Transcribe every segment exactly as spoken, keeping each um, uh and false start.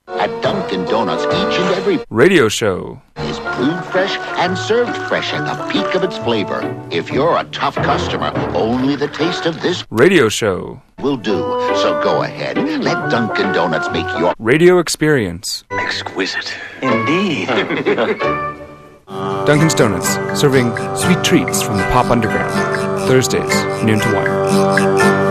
At Dunkin' Donuts, each and every radio show is brewed fresh and served fresh at the peak of its flavor. If you're a tough customer, only the taste of this radio show will do. So go ahead, let Dunkin' Donuts make your radio experience exquisite. Indeed. Dunkin's Donuts, serving sweet treats from the Pop Underground. Thursdays, noon to one.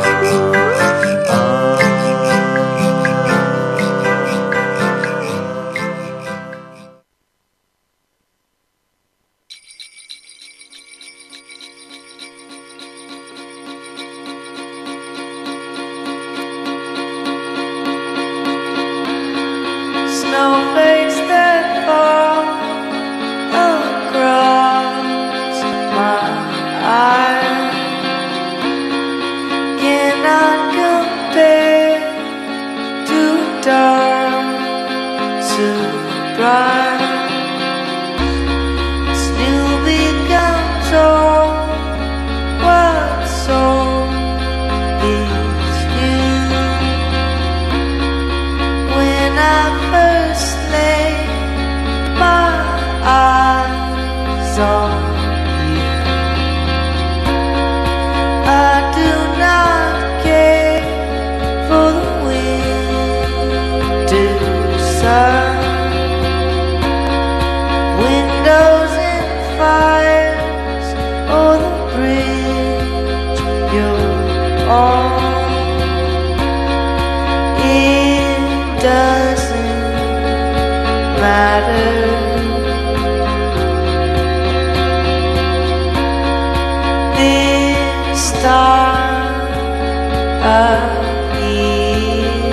Snowflakes that fall across my eyes cannot compare to dark surprise. Still becomes all what's soul is new. When I first lay my eyes on you, I do not care for the winter sun, windows and fires, or the bridge you're on. It doesn't matter. This time of year,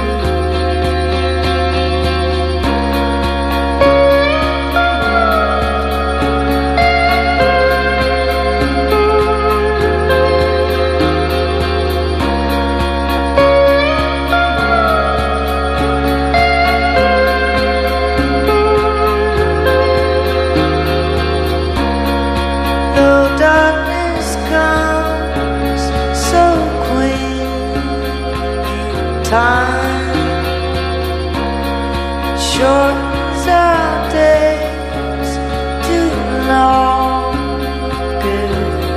though darkness comes so quick in time, short as our days, too longer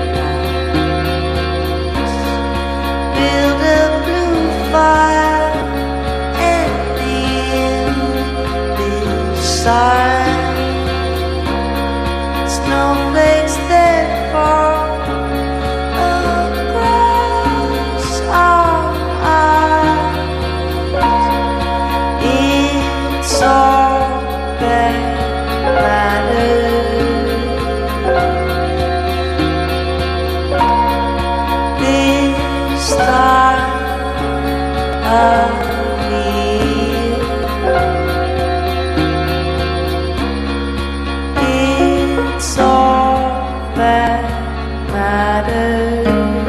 nights. Build a blue fire and live beside snowflakes that fall across our eyes. It's all that matters. This time of year, it's all that matters.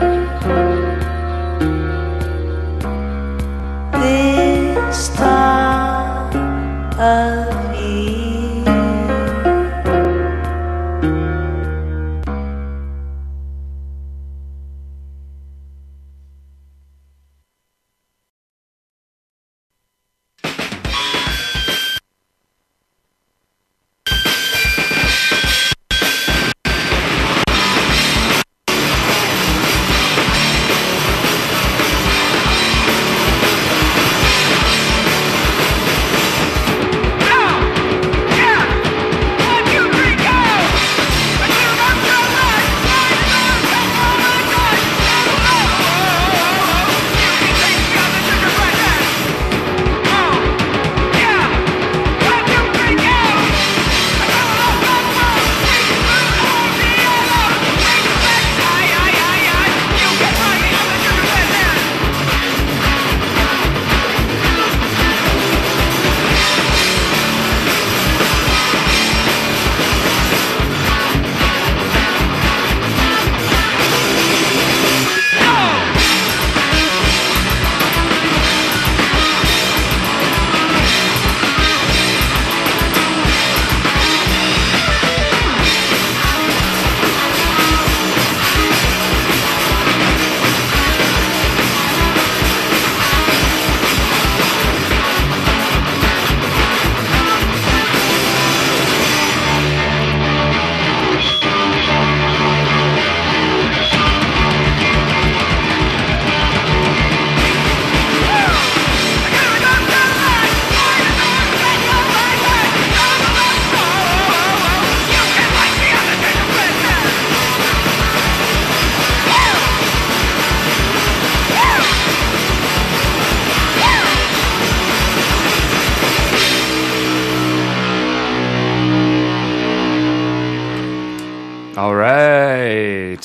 This time of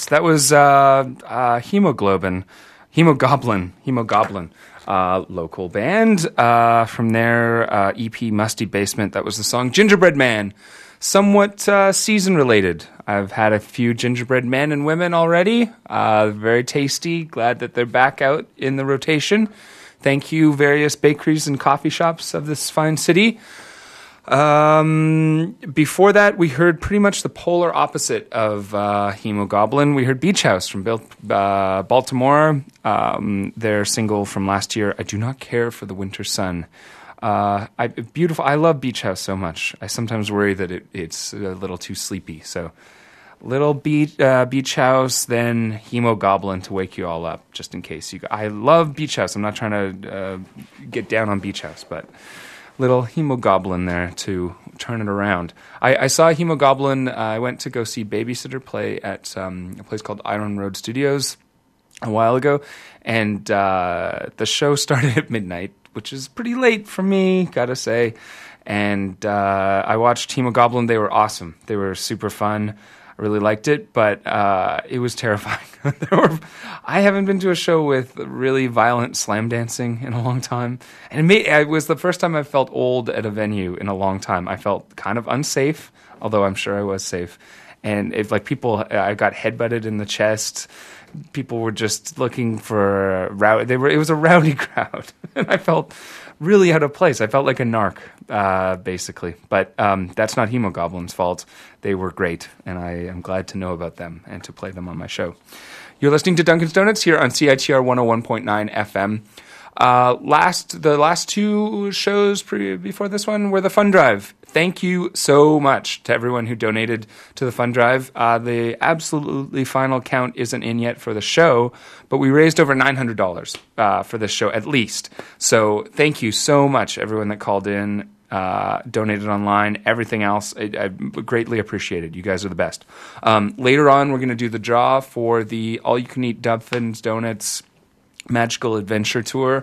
That was uh, uh, Hemoglobin, Hemogoblin, Hemogoblin, uh, local band uh, from their uh, E P Musty Basement. That was the song Gingerbread Man, somewhat uh, season related. I've had a few gingerbread men and women already. Uh, very tasty. Glad that they're back out in the rotation. Thank you, various bakeries and coffee shops of this fine city. Um, before that, we heard pretty much the polar opposite of uh, Hemogoblin. We heard Beach House from Bil- uh, Baltimore, um, their single from last year, I Do Not Care for the Winter Sun. Uh, I, beautiful. I love Beach House so much. I sometimes worry that it, it's a little too sleepy. So, little beach, uh, Beach House, then Hemogoblin to wake you all up, just in case. You. I love Beach House. I'm not trying to uh, get down on Beach House, but little Hemogoblin there to turn it around. I, I saw Hemogoblin. Uh, I went to go see Babysitter play at um, a place called Iron Road Studios a while ago, and uh, the show started at midnight, which is pretty late for me, gotta say. And uh, I watched Hemogoblin. They were awesome. They were super fun. I really liked it, but uh, it was terrifying. there were, I haven't been to a show with really violent slam dancing in a long time. And it, made, it was the first time I felt old at a venue in a long time. I felt kind of unsafe, although I'm sure I was safe. And if like people, I got headbutted in the chest. People were just looking for rowdy. They were. It was a rowdy crowd, and I felt really out of place. I felt like a narc, uh, basically. But um, that's not Hemogoblin's fault. They were great, and I am glad to know about them and to play them on my show. You're listening to Duncan's Donuts here on C I T R one oh one point nine F M. Uh, last the last two shows pre- before this one were the Fund Drive. Thank you so much to everyone who donated to the Fund Drive. Uh, the absolutely final count isn't in yet for the show, but we raised over nine hundred dollars uh, for this show at least. So thank you so much, everyone that called in, uh, donated online, everything else. I, I greatly appreciate it. You guys are the best. Um, later on, we're going to do the draw for the All-You-Can-Eat Duncan's Donuts Magical Adventure Tour.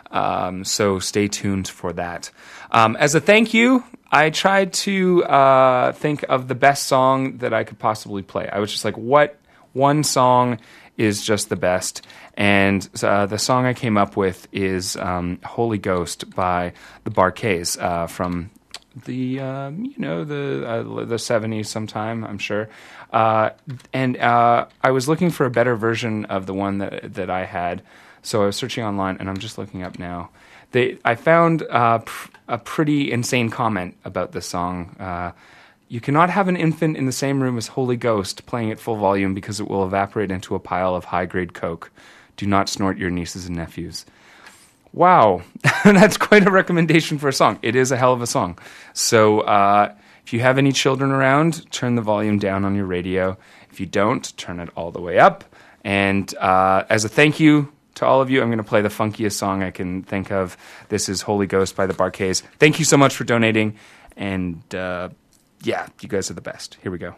Um, so stay tuned for that. Um, as a thank you, I tried to uh, think of the best song that I could possibly play. I was just like, what one song is just the best? And uh, the song I came up with is um, Holy Ghost by the Bar-Kays uh, from the, um, you know, the uh, the seventies sometime, I'm sure. Uh, and uh, I was looking for a better version of the one that that I had. So I was searching online, and I'm just looking up now. They, I found uh, pr- a pretty insane comment about this song. Uh, you cannot have an infant in the same room as Holy Ghost playing at full volume because it will evaporate into a pile of high-grade coke. Do not snort your nieces and nephews. Wow, that's quite a recommendation for a song. It is a hell of a song. So uh, if you have any children around, turn the volume down on your radio. If you don't, turn it all the way up. And uh, as a thank you to all of you, I'm going to play the funkiest song I can think of. This is Holy Ghost by the Bar-Kays. Thank you so much for donating. And uh, yeah, you guys are the best. Here we go.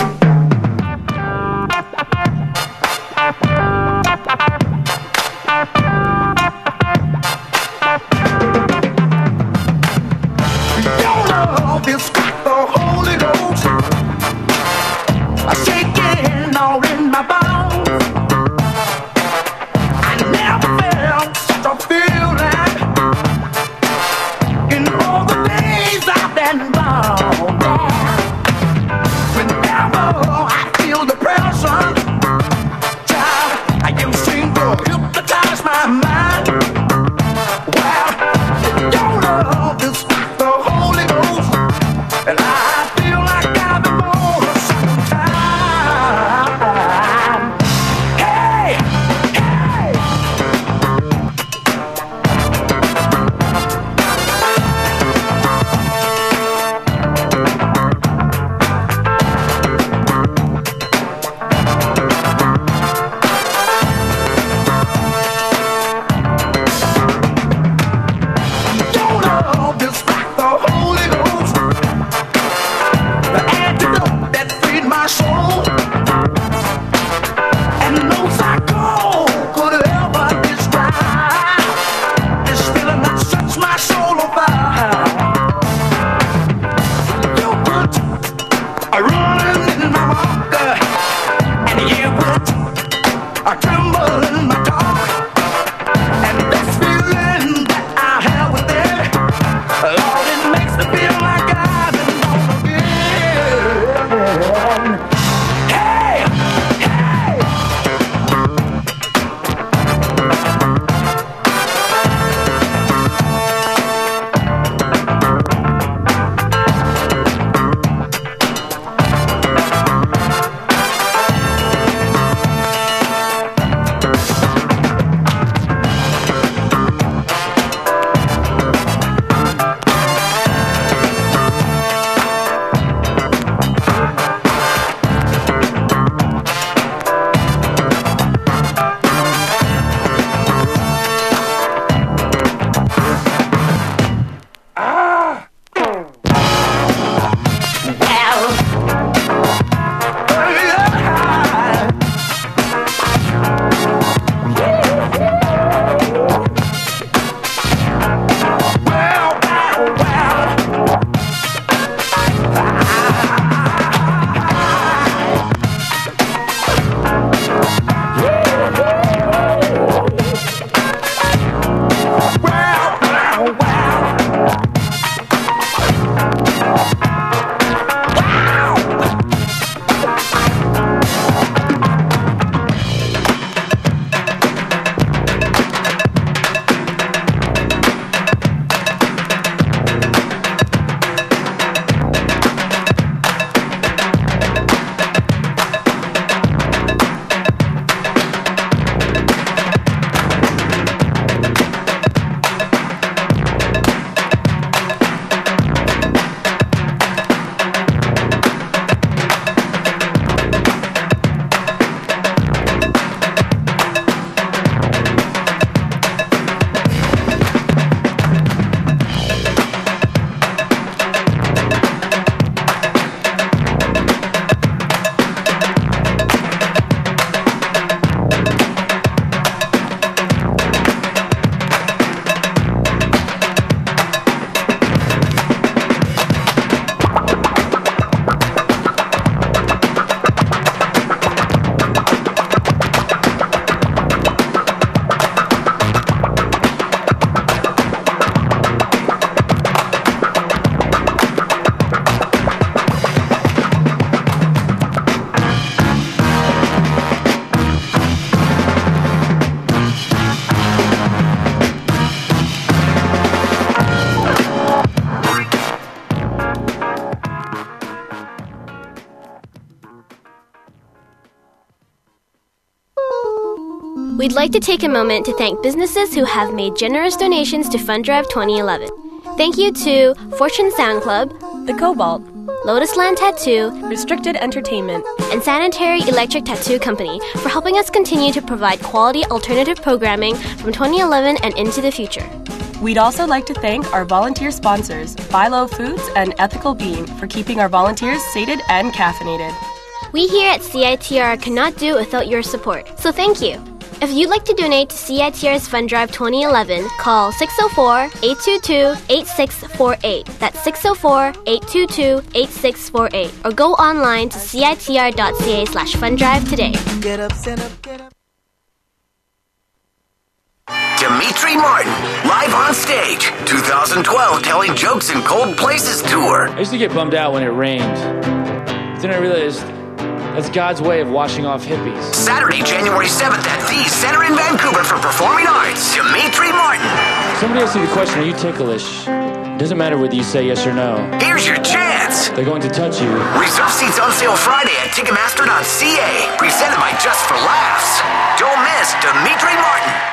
Your love is got the Holy Ghost. I'm shaking all in my bones. I We'd like to take a moment to thank businesses who have made generous donations to Fund Drive twenty eleven. Thank you to Fortune Sound Club, The Cobalt, Lotus Land Tattoo, Restricted Entertainment, and Sanitary Electric Tattoo Company for helping us continue to provide quality alternative programming from twenty eleven and into the future. We'd also like to thank our volunteer sponsors, Buy Low Foods and Ethical Bean, for keeping our volunteers sated and caffeinated. We here at C I T R cannot do it without your support, so thank you. If you'd like to donate to C I T R's Fund Drive twenty eleven, call six oh four, eight two two, eight six four eight. That's six oh four, eight two two, eight six four eight. Or go online to citr.ca slash funddrive today. Get up, stand up, get up. Dimitri Martin, live on stage, twenty twelve Telling Jokes in Cold Places tour. I used to get bummed out when it rained. Then I realized that's God's way of washing off hippies. Saturday, January seventh at the Center in Vancouver for Performing Arts, Dimitri Martin. Somebody asks you the question, are you ticklish? It doesn't matter whether you say yes or no. Here's your chance. They're going to touch you. Reserve seats on sale Friday at Ticketmaster dot c a. Presented by Just for Laughs. Don't miss Dimitri Martin.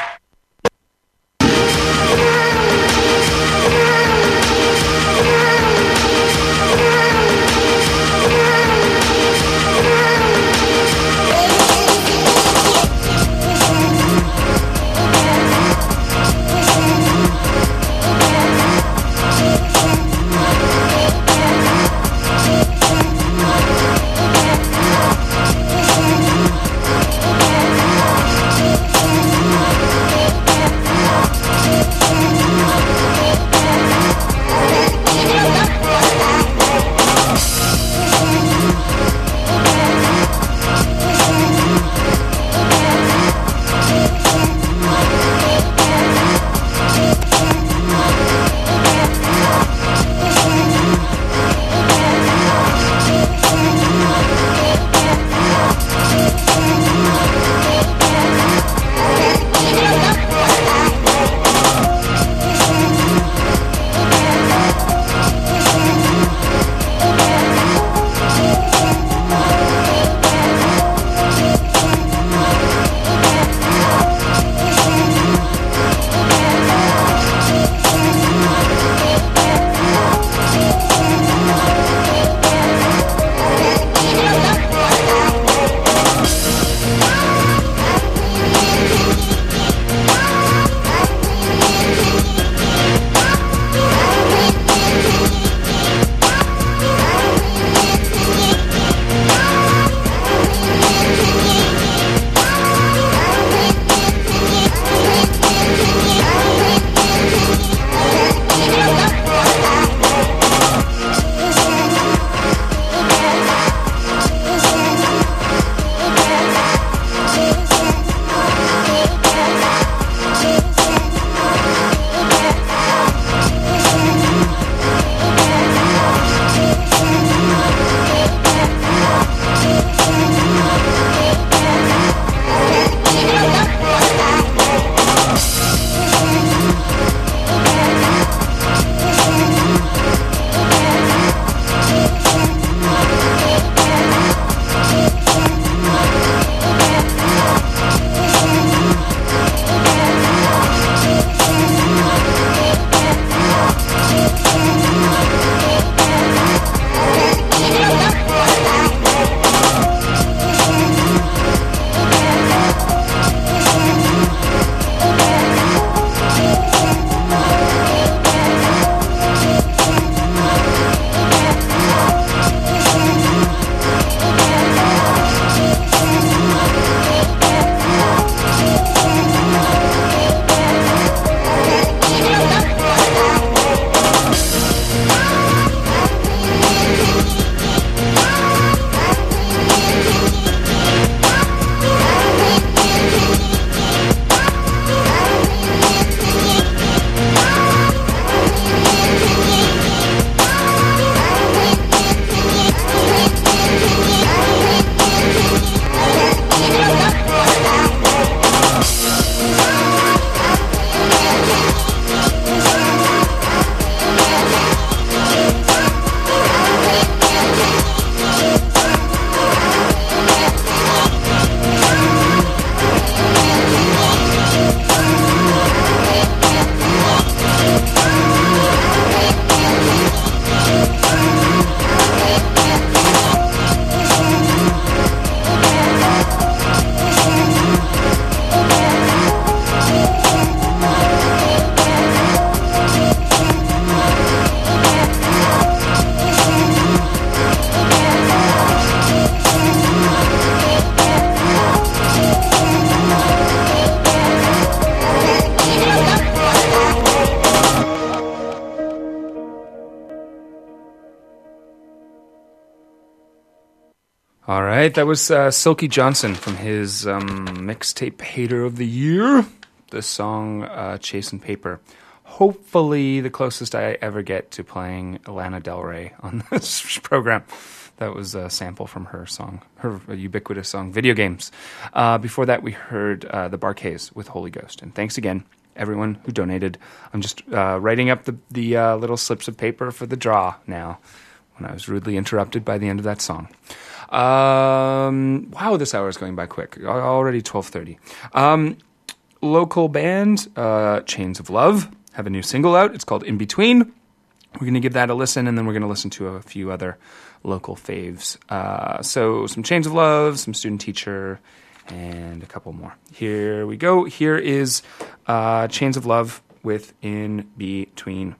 All right, that was uh, Silky Johnson from his um, mixtape Hater of the Year, the song uh, Chasing Paper. Hopefully the closest I ever get to playing Lana Del Rey on this program. That was a sample from her song, her ubiquitous song, Video Games. Uh, before that, we heard uh, the Bar-Kays with Holy Ghost. And thanks again, everyone who donated. I'm just uh, writing up the, the uh, little slips of paper for the draw now, when I was rudely interrupted by the end of that song. Um, wow, this hour is going by quick. Already twelve thirty. Um, local band, uh, Chains of Love, have a new single out. It's called In Between. We're going to give that a listen, and then we're going to listen to a few other local faves. Uh, so some Chains of Love, some Student Teacher, and a couple more. Here we go. Here is uh, Chains of Love with In Between.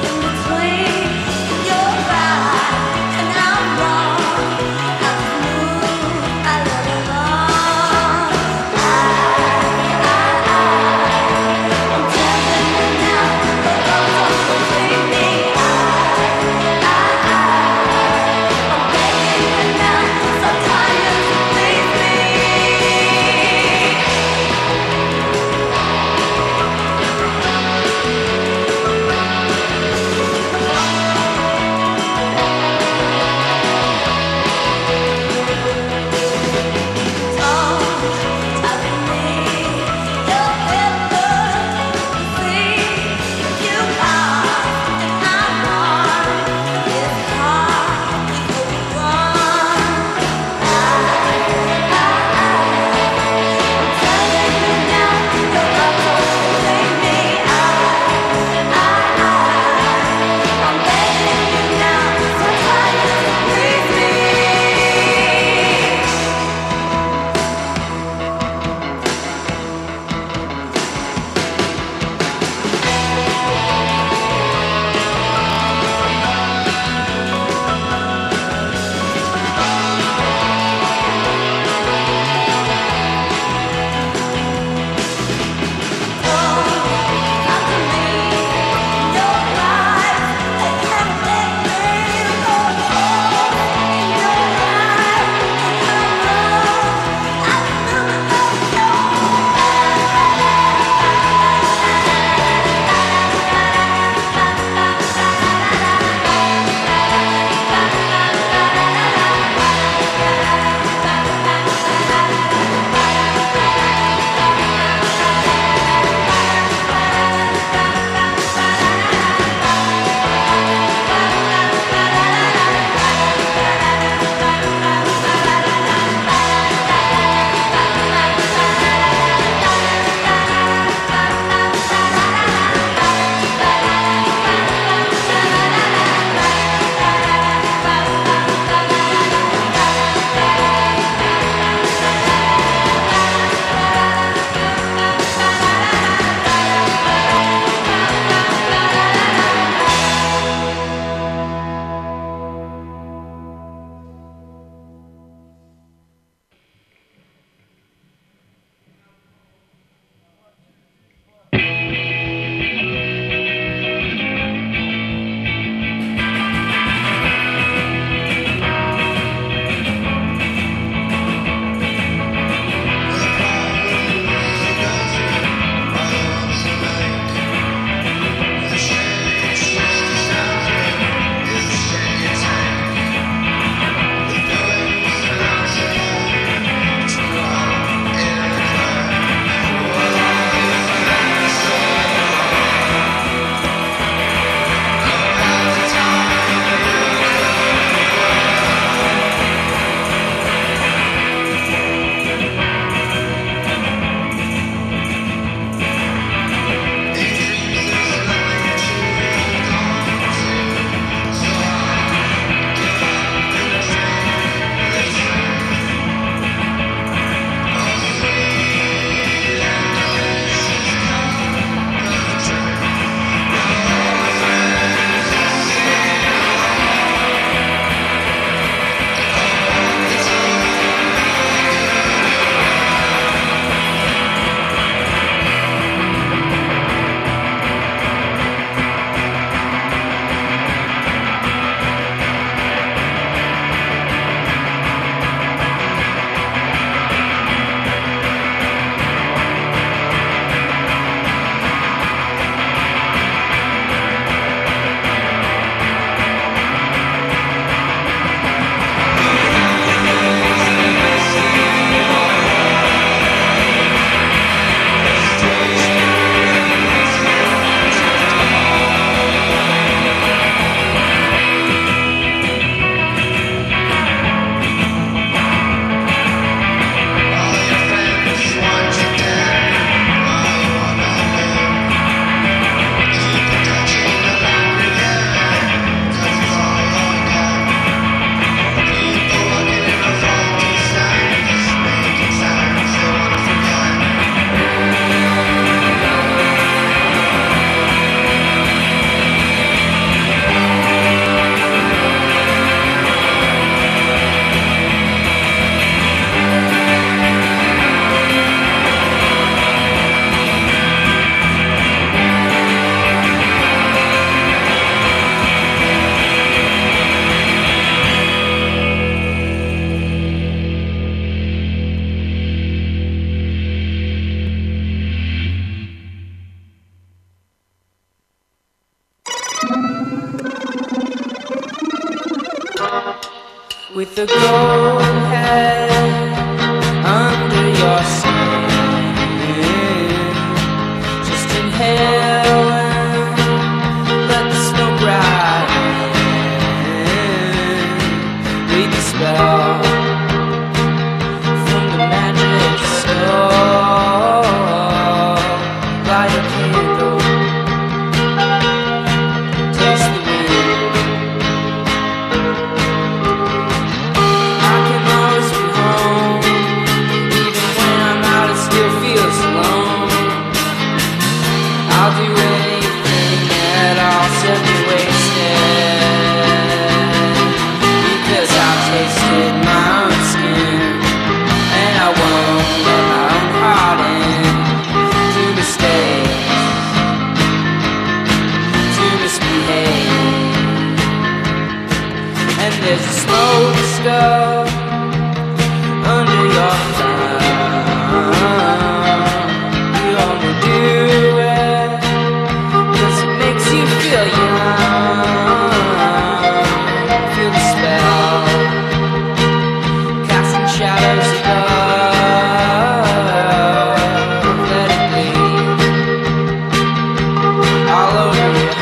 Between your eyes, and I'm wrong. with the gold head under your skin. Just inhale and let the smoke rise in. Read the spell from the magic soul. Light a candle, taste the wind. I can always be home, even when I'm out, it still feels alone. I'll do anything at all, set me wasted, because I've tasted my own skin, and I won't let my own heart in. To mistakes, to misbehave, and there's a smoke skull under your thumb. You only do it 'cause it makes you feel young. Feel the spell, casting shadows above. Let it bleed all over your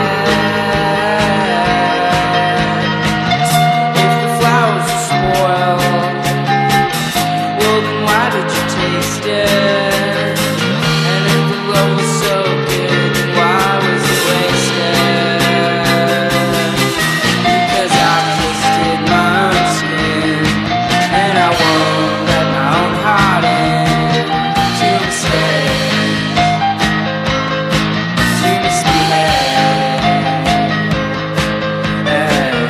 head. If the flowers are spoiled, well then why did you taste it? And if the love was so good, then why was it wasted? Because I've tasted my own skin, and I won't let my own heart in. To mistakes, to misbehave.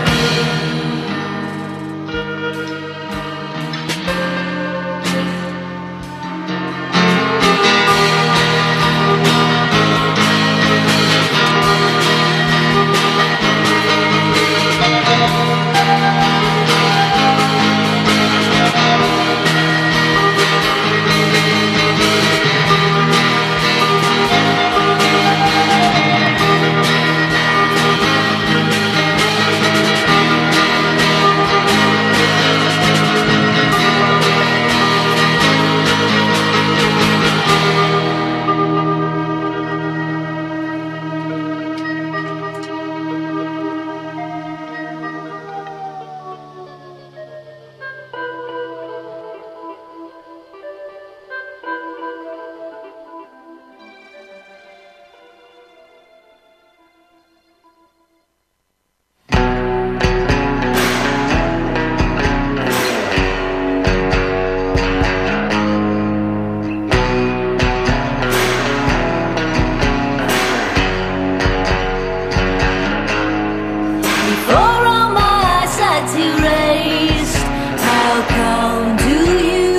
Before all my eyesight's erased, I'll come to you,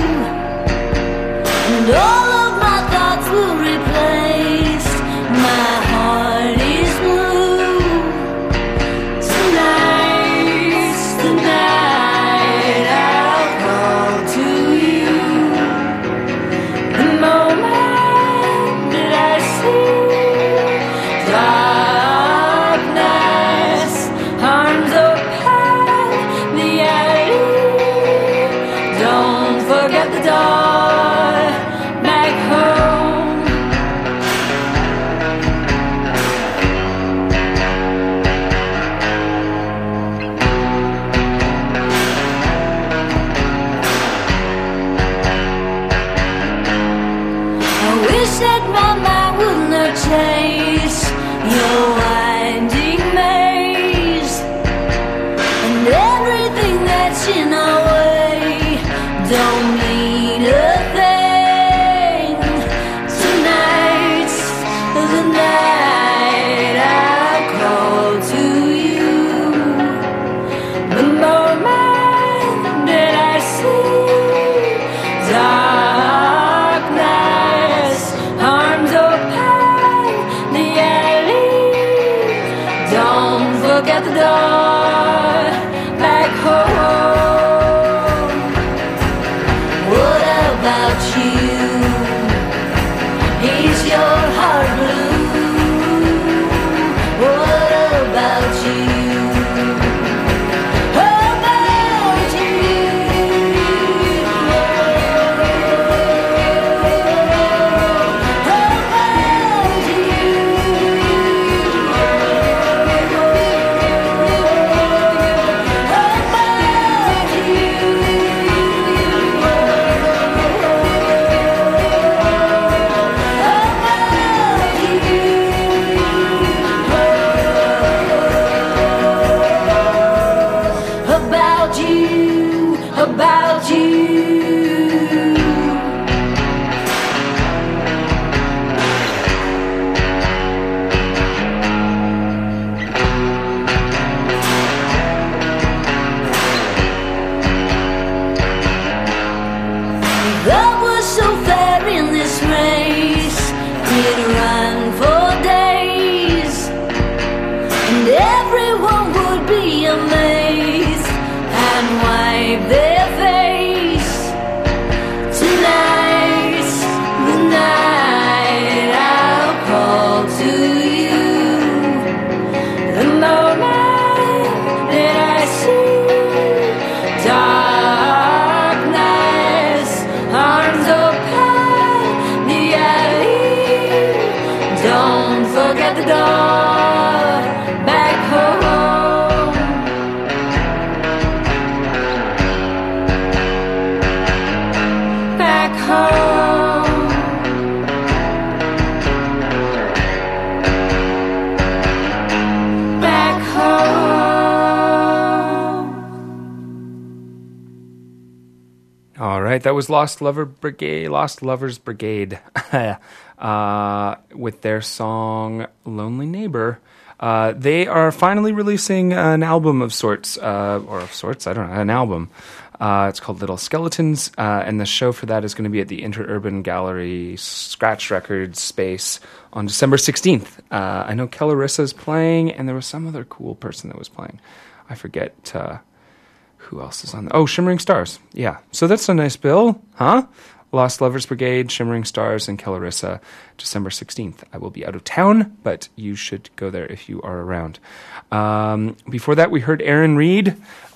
and all of my thoughts will replace. My heart is blue. Tonight's the night I'll call to you. The moment that I see darkness, arms open, the alley. Don't forget the door back home. I wish that my mind would not chase your winding maze, and everything that's in our way don't mean a thing. Tonight's the night I'll call to you. The moment that I see darkness, arms open, the alley. about you. Love was so fair in this race, we'd run for days, and everyone would be amazed and wipe their face. Tonight's the night I'll call to you, the moment that I see darkness, arms open, the alley. Don't forget the door back home. Back home. Back home. All right, that was Lost Lover Brigade, Lost Lovers Brigade, uh, with their song "Lonely Neighbor." Uh, they are finally releasing an album of sorts, uh, or of sorts, I don't know, an album. Uh, it's called Little Skeletons, uh, and the show for that is going to be at the Interurban Gallery Scratch Records space on December sixteenth. Uh, I know Kellarissa is playing, and there was some other cool person that was playing. I forget uh, who else is on the... Oh, Shimmering Stars. Yeah. So that's a nice bill, huh? Lost Lovers Brigade, Shimmering Stars, and Kellarissa, December sixteenth. I will be out of town, but you should go there if you are around. Um, before that, we heard Aaron Reed.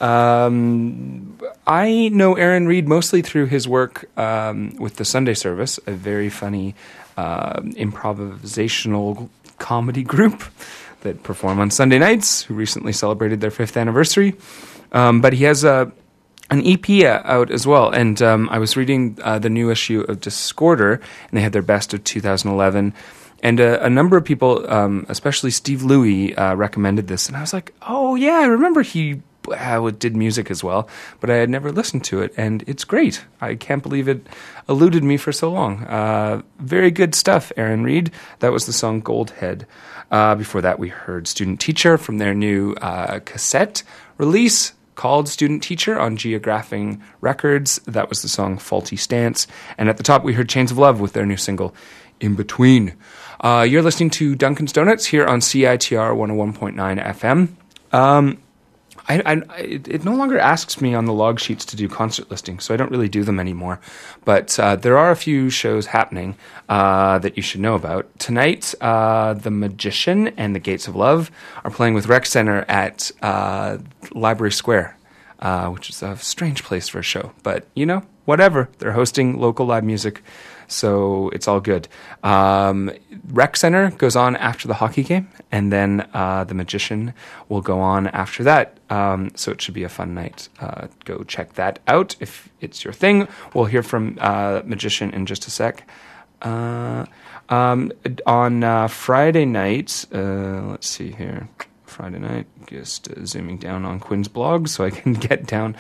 Um, I know Aaron Reed mostly through his work um, with the Sunday Service, a very funny uh, improvisational comedy group that perform on Sunday nights, who recently celebrated their fifth anniversary. Um, but he has a... an E P out as well, and um, I was reading uh, the new issue of Discorder, and they had their best of two thousand eleven, and uh, a number of people, um, especially Steve Louie, uh, recommended this, and I was like, oh yeah, I remember he uh, did music as well, but I had never listened to it, and it's great. I can't believe it eluded me for so long. Uh, very good stuff, Aaron Reed. That was the song Gold Head. Uh, before that, we heard Student Teacher from their new uh, cassette release, called Student Teacher on Geographing Records. That was the song Faulty Stance. And at the top, we heard Chains of Love with their new single, In Between. Uh, you're listening to Duncan's Donuts here on C I T R one oh one point nine F M. Um, I, I, it, it no longer asks me on the log sheets to do concert listings, so I don't really do them anymore. But uh, there are a few shows happening uh, that you should know about. Tonight, uh, The Magician and the Gates of Love are playing with Rec Center at uh, Library Square, uh, which is a strange place for a show. But, you know, whatever. They're hosting local live music, so it's all good. Um, Rec Center goes on after the hockey game, and then uh, The Magician will go on after that. Um, so it should be a fun night. Uh, go check that out if it's your thing. We'll hear from uh, Magician in just a sec. Uh, um, on uh, Friday night, uh, let's see here. Friday night, just uh, zooming down on Quinn's blog so I can get down.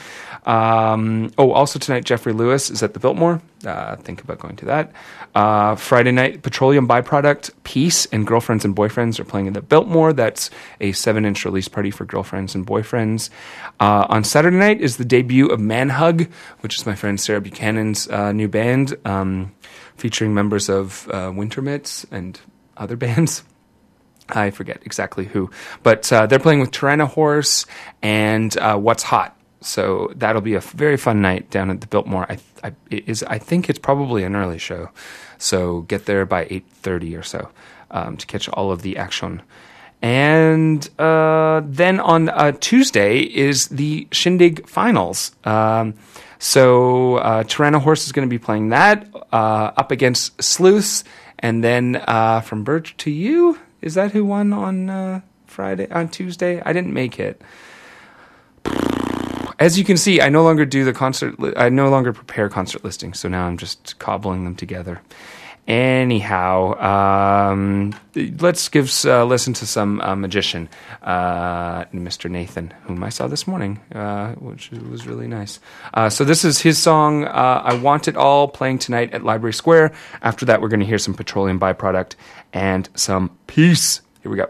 Um, oh, also tonight, Jeffrey Lewis is at the Biltmore. Uh, think about going to that. Uh, Friday night, Petroleum Byproduct, Peace, and Girlfriends and Boyfriends are playing at the Biltmore. That's a seven-inch release party for girlfriends and boyfriends. Uh, on Saturday night is the debut of Manhug, which is my friend Sarah Buchanan's uh, new band, um, featuring members of uh, Winter Mitts and other bands. I forget exactly who, but uh, they're playing with Tyranna Horse and uh, What's Hot. So that'll be a very fun night down at the Biltmore. I, I, it is, I think it's probably an early show, so get there by eight thirty or so um, to catch all of the action. And uh, then on uh, Tuesday is the Shindig Finals. Um, so uh, Tyranna Horse is going to be playing that uh, up against Sleuths, and then uh, From Birch to You. Is that who won on uh, Friday, on Tuesday? I didn't make it. As you can see, I no longer do the concert. Li- I no longer prepare concert listings, so now I'm just cobbling them together. Anyhow, um, let's give uh, listen to some uh, magician, uh, Mister Nathan, whom I saw this morning, uh, which was really nice. Uh, so this is his song, uh, I Want It All, playing tonight at Library Square. After that, we're going to hear some Petroleum Byproduct and some Peace. Here we go.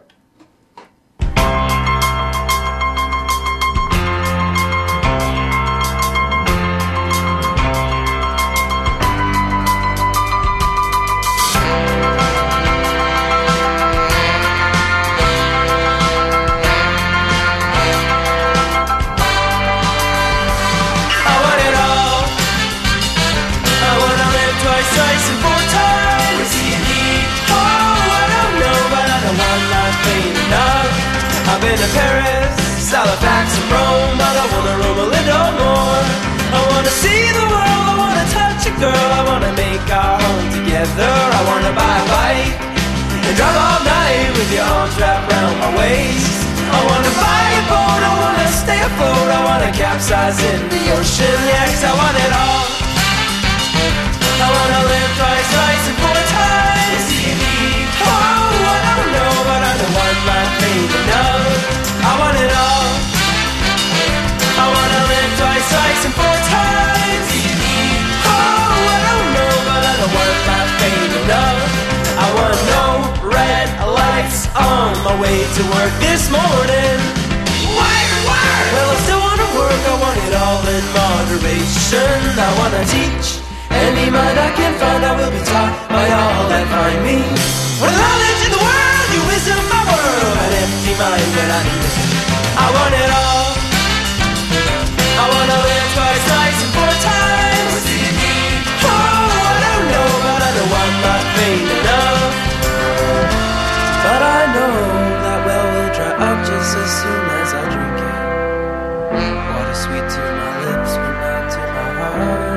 I've been to Paris, Halifax, and Rome, but I wanna roam a little more. I wanna see the world, I wanna touch a girl, I wanna make our home together. I wanna buy a bike and drive all night with your arms wrapped around my waist. I wanna buy a boat, I wanna stay afloat, I wanna capsize in the ocean, yeah, 'cause I want it all. I wanna live twice, twice, and four times. Oh, I don't know, but I know one life ain't enough. I want it all. I wanna live twice, twice, and four times. Oh, I don't know, but I know one life ain't enough. I want no red lights on my way to work this morning. Work, work. Well, I still wanna work, I want it all in moderation. I wanna teach. Any mind I can find, I will be taught by all that find me. What knowledge in the world, you wisdom my world. An empty mind, but I need it. I want it all. I wanna live twice, twice, and four times. Oh, I don't know, but I know one life ain't enough. But I know that well will dry up just as soon as I drink it. Water sweet to my lips, but not to my heart.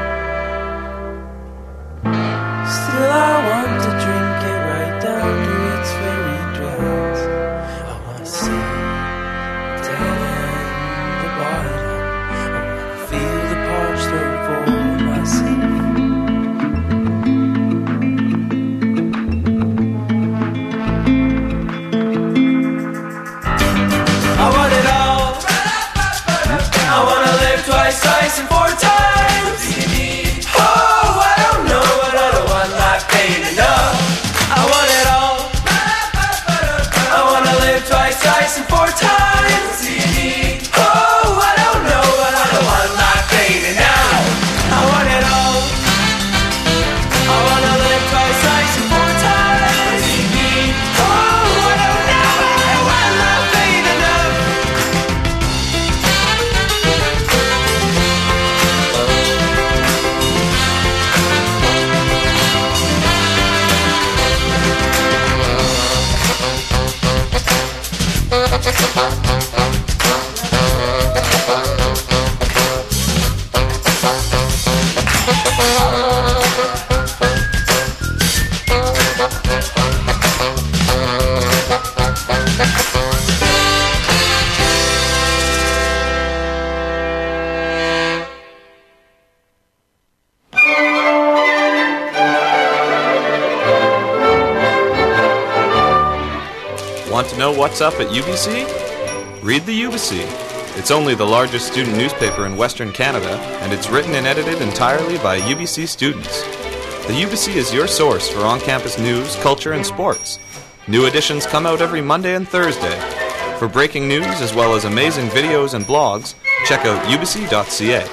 Still I want to drink it right down to its very dregs. I wanna see the dead and the bottom. I wanna feel the parched throat for myself. I want it all. I wanna live twice, twice, and four times. Twice and four times. Oh, I don't know, but I don't want my pain enough. I want it all. I wanna live twice, twice and four times. Oh, I don't know, but I don't want my pain enough. Want to know what's up at U B C? Read the U B C. It's only the largest student newspaper in Western Canada, and it's written and edited entirely by U B C students. The U B C is your source for on-campus news, culture, and sports. New editions come out every Monday and Thursday. For breaking news as well as amazing videos and blogs, check out u b c dot c a.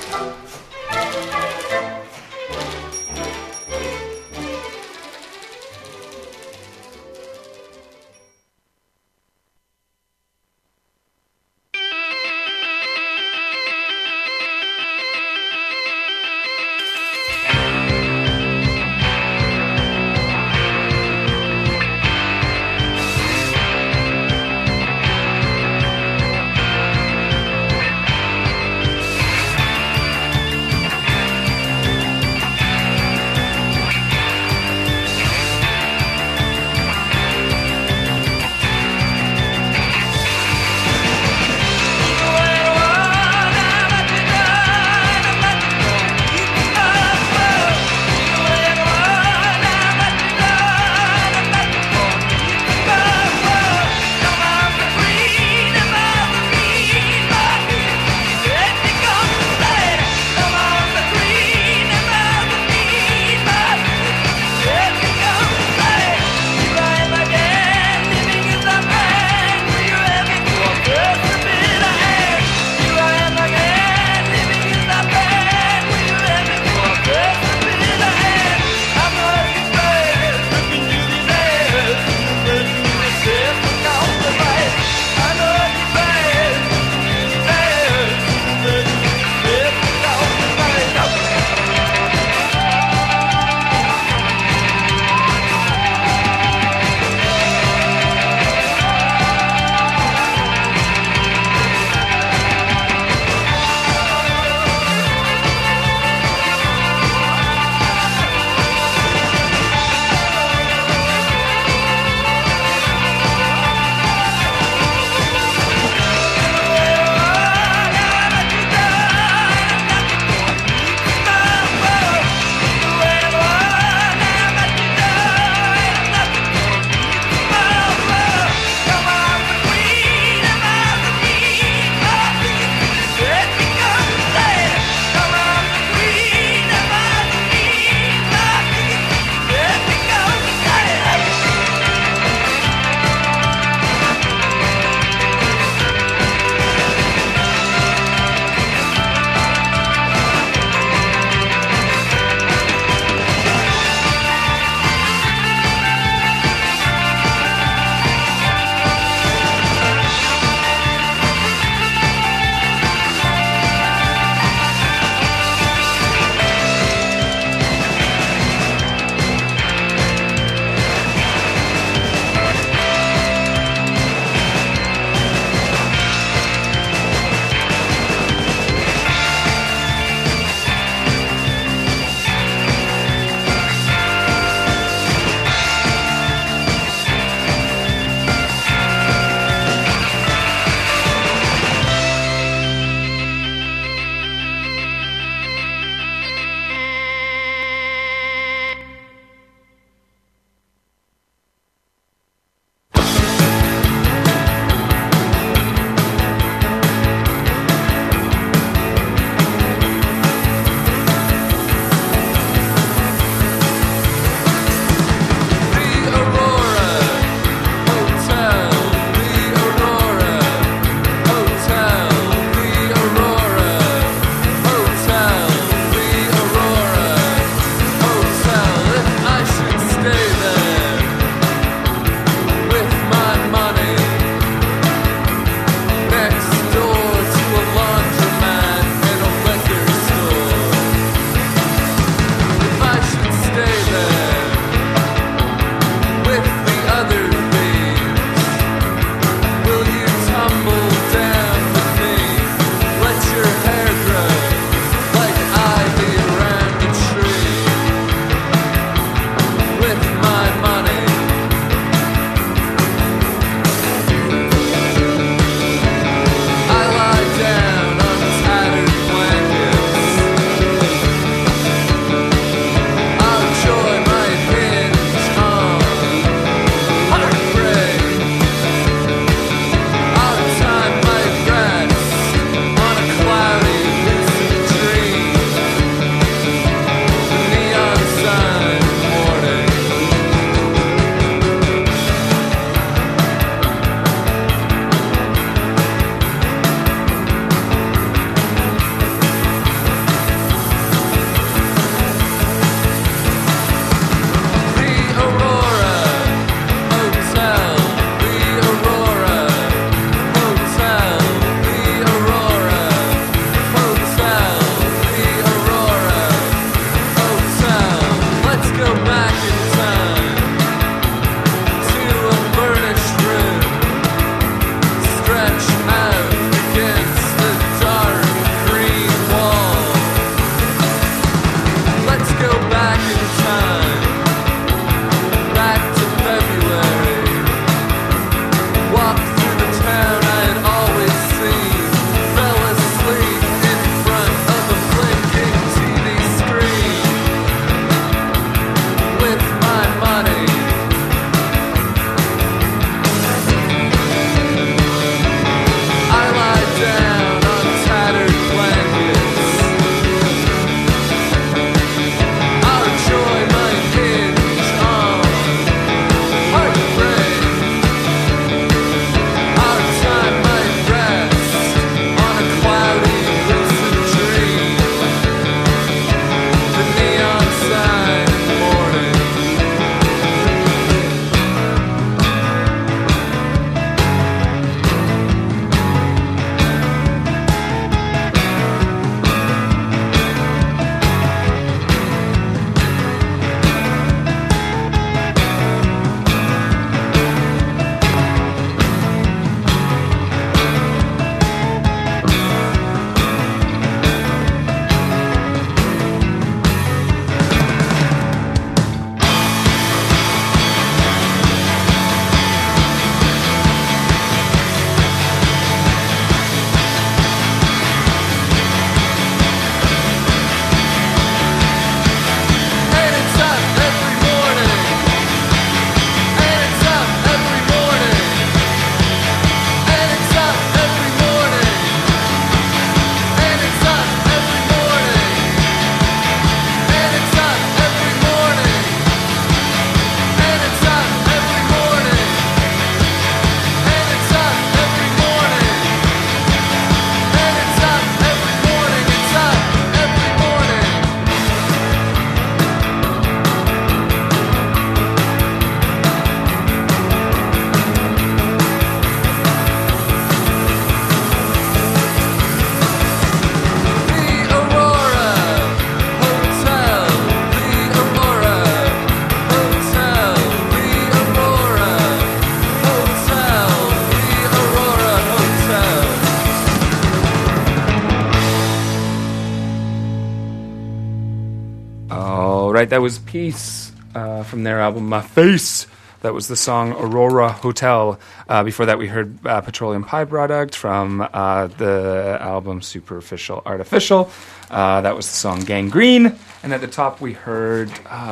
right, that was Peace uh, from their album My Face. That was the song Aurora Hotel. Uh, before that, we heard uh, Petroleum Pie Product from uh, the album Superficial Artificial. Uh, that was the song Gangrene. And at the top, we heard...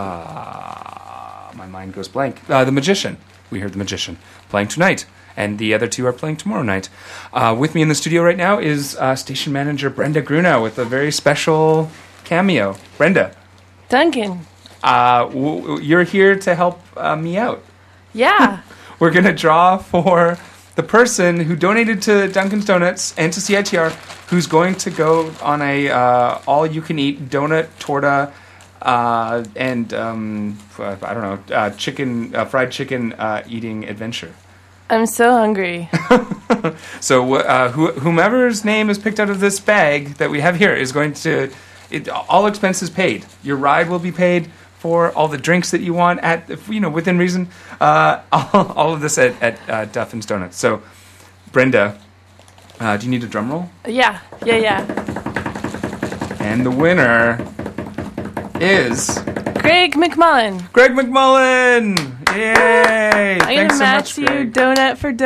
Uh, my mind goes blank. Uh, the Magician. We heard The Magician playing tonight. And the other two are playing tomorrow night. Uh, with me in the studio right now is uh, station manager Brenda Grunow with a very special cameo. Brenda. Duncan. Uh, w- w- you're here to help uh, me out. Yeah. We're going to draw for the person who donated to Dunkin's Donuts and to C I T R, who's going to go on a uh, all-you-can-eat donut, torta, uh, and, um, I don't know, uh, chicken, uh, fried chicken uh, eating adventure. I'm so hungry. So uh, wh- whomever's name is picked out of this bag that we have here is going to... It, all expenses paid. Your ride will be paid for, all the drinks that you want at, you know, within reason. Uh, all, all of this at, at uh, Dunkin's Donuts. So, Brenda, uh, do you need a drum roll? Yeah, yeah, yeah. And the winner is... Greg McMullen. Greg McMullen! Yay! I'm going to so match much, you Greg. donut for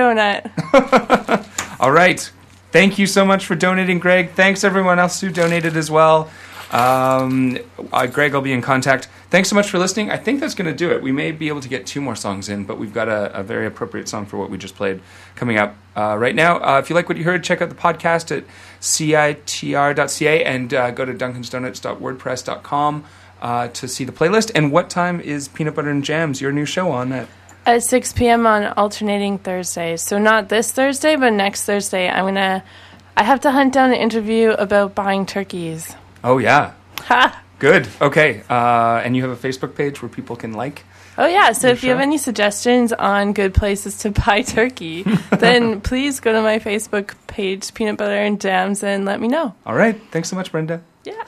donut. All right. Thank you so much for donating, Greg. Thanks, everyone else who donated as well. Um, uh, Greg, I'll be in contact. Thanks so much for listening. I think that's going to do it. We may be able to get two more songs in, but we've got a, a very appropriate song for what we just played coming up uh, right now. Uh, if you like what you heard, check out the podcast at C I T R dot C A and uh, go to dunkins donuts dot wordpress dot com uh, to see the playlist. And what time is Peanut Butter and Jams, your new show, on at? At six p.m. on alternating Thursdays. So not this Thursday, but next Thursday. I'm going to... I have to hunt down an interview about buying turkeys. Oh, yeah. Ha! Good. Okay. Uh, and you have a Facebook page where people can like? Oh, yeah. So Your if you have show? any suggestions on good places to buy turkey, then please go to my Facebook page, Peanut Butter and Jams, and let me know. All right. Thanks so much, Brenda. Yeah.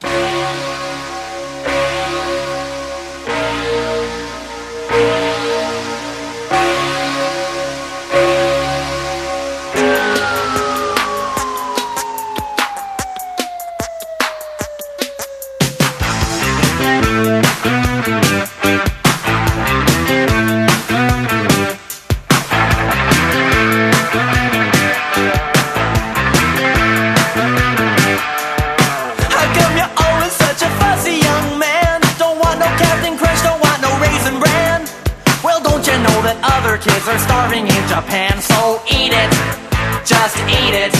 Kids are starving in Japan, so eat it, just eat it.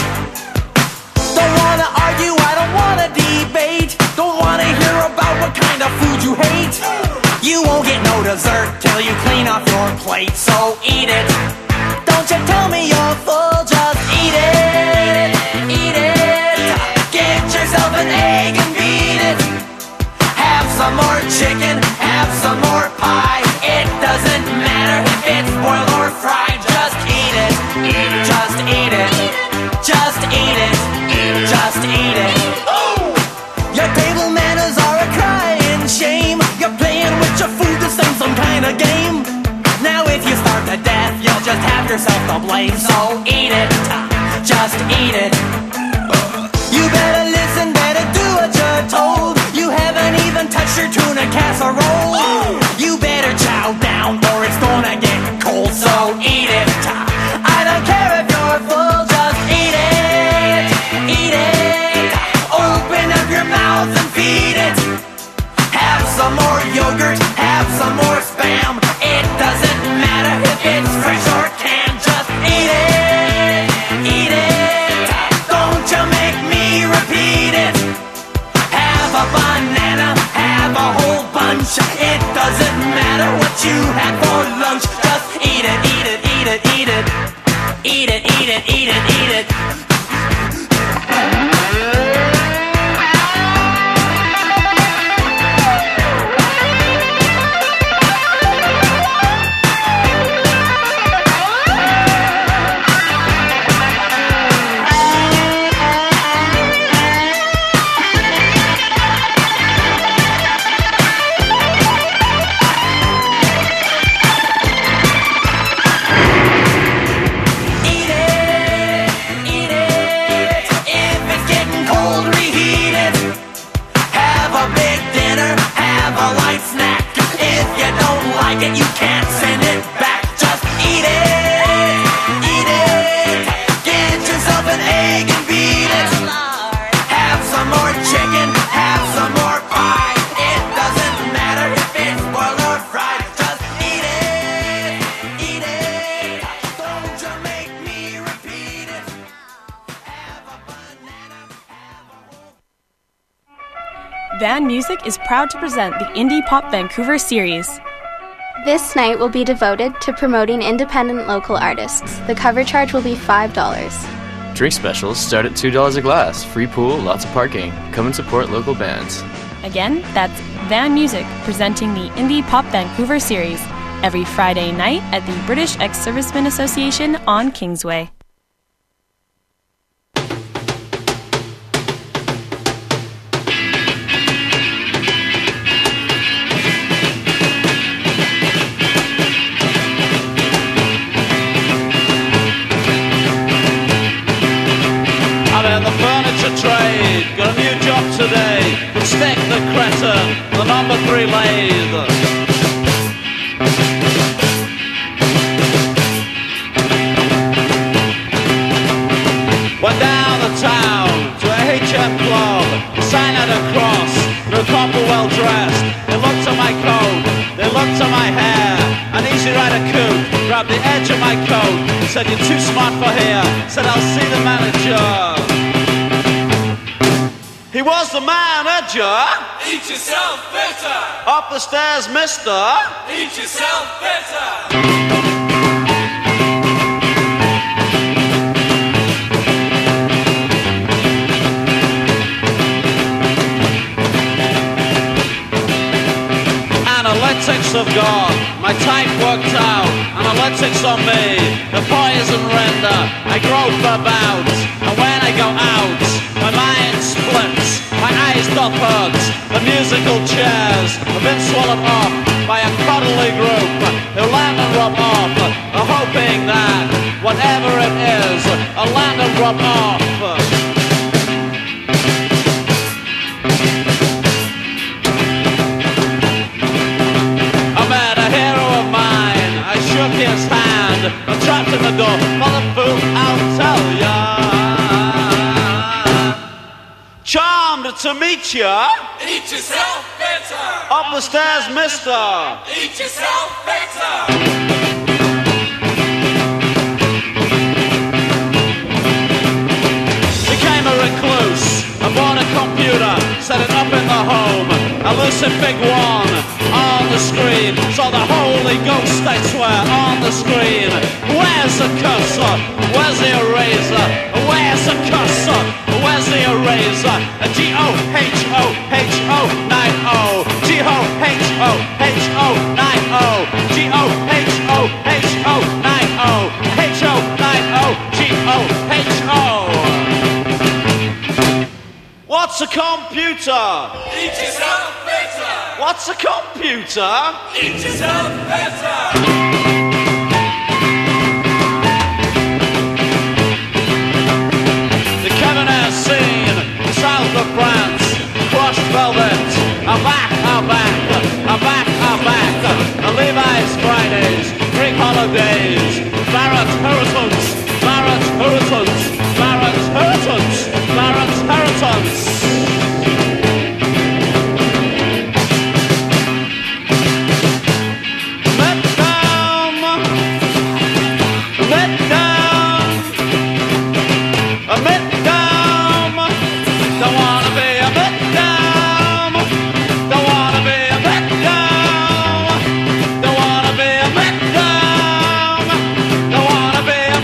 Don't wanna argue, I don't wanna debate. Don't wanna hear about what kind of food you hate. You won't get no dessert till you clean off your plate, so eat it. Don't you tell me you're full, just eat it, eat it. Get yourself an egg and beat it. Have some more chicken, have some more pie. It doesn't matter if it's boiled or fried. Just eat it, just eat it, just eat it, just eat it. Ooh! Your table manners are a crying shame. You're playing with your food, this ain't some kind of game. Now if you starve to death, you'll just have yourself to blame. So eat it, just eat it. You better listen, better do what you're told. You haven't even touched your tuna casserole. You better chow down or it's gonna get cold. So eat it. I don't care if you're full, just eat it. Eat it. Open up your mouth and feed it. Have some more yogurt, have some more Spam. It doesn't matter if it's fresh or canned. Just eat it. Eat it. Don't you make me repeat it. Have a banana, have a whole bunch. It doesn't matter what you had for lunch. Just eat it, eat it, eat it, eat it. Eat it, eat it, eat it, eat it. Eat it, eat it. Van Music is proud to present the Indie Pop Vancouver series. This night will be devoted to promoting independent local artists. The cover charge will be five dollars. Drink specials start at two dollars a glass. Free pool, lots of parking. Come and support local bands. Again, that's Van Music presenting the Indie Pop Vancouver series every Friday night at the British Ex-Servicemen Association on Kingsway. Trade, got a new job today. From Stick the Crescent, the number three lathe. Went down the town to a H M club. Sign at a cross, no couple well dressed. They looked at my coat, they looked at my hair. An Easy Rider coupe grabbed the edge of my coat. Said, you're too smart for here. Said, I'll see the manager. He was the manager. Eat yourself better. Up the stairs, mister. Eat yourself better. Analytics of God, my type worked out. Analytics on me, the poison render. I grope about, and when I go out, my mind splits, my eyes doth hurt. The musical chairs have been swallowed up by a cuddly group who land and rub off, hoping that whatever it is, I'll land and rub off. I met a hero of mine, I shook his hand, I'm trapped in the door, mother fool, I'll tell ya. Charmed to meet ya. Eat yourself better. Up the stairs, mister. Eat yourself better. Became a recluse. I bought a computer, set it up in the home. A Lucifig one on the screen. Saw the Holy Ghost, I swear, on the screen. Where's the cursor? Where's the eraser? Where's the cursor? Where's the eraser? G O H O H O nine O. G O H O H O nine O. G O H O H O nine O. H O nine O. G O H O. What's a computer? Eat yourself better. What's a computer? Eat yourself better. South of France, crushed velvet. I'm back, I'm back, I'm back, I'm back. A Levi's Fridays, Greek holidays. Barrett Heritons, Barrett Heritons, Barrett Heritons, Barrett Heritons. Let down, let down, let down. Don't wanna be a victim. Don't wanna be a victim. Don't wanna be a victim. Don't wanna be a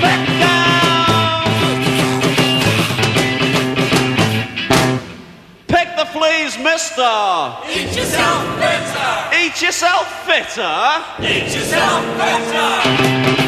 victim. Pick the fleas, mister. Eat yourself better. Eat yourself fitter. Eat yourself better.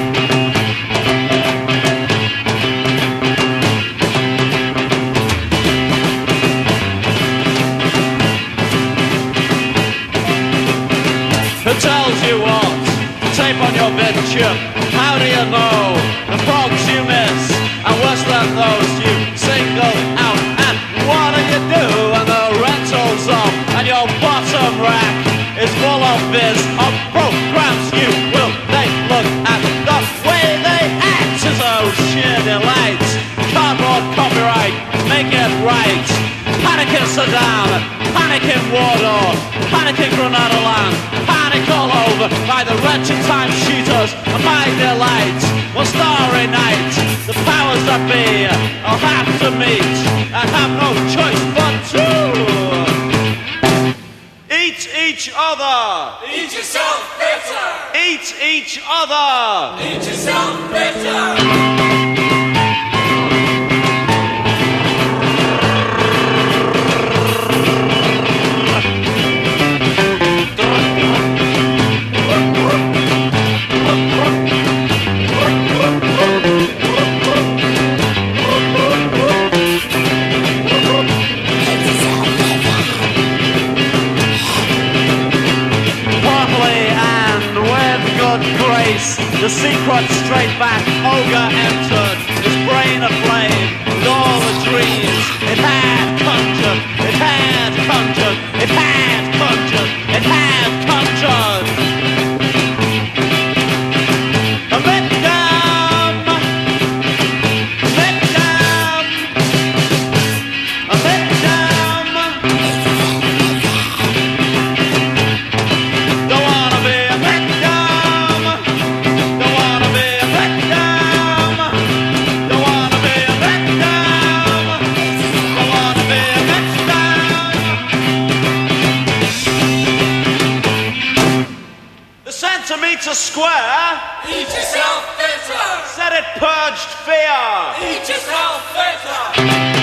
Who tells you what? Tape on your bed chip. How do you know the frogs you miss are worse than those you single out? And what do you do when the rental's off and your bottom rack is full of biz of programs you will take? Look at the way they act as though sheer delight. Cardboard copyright, make it right. Panic in Sudan, panic in Warsaw, panic in Grenada land, panic all over by the wretched time shooters and my delight. One starry night, the powers that be I'll have to meet and have no choice but to. each other. Eat yourself better. Eat each other. Eat yourself better. The secret straight back ogre entered, his brain aflame with all the dreams it had conjured, it had conjured, it had conjured, it had conjured. A victim, victim, a victim. Don't wanna be a victim. Centimeter square. Eat yourself better. Said it purged fear. Eat yourself better.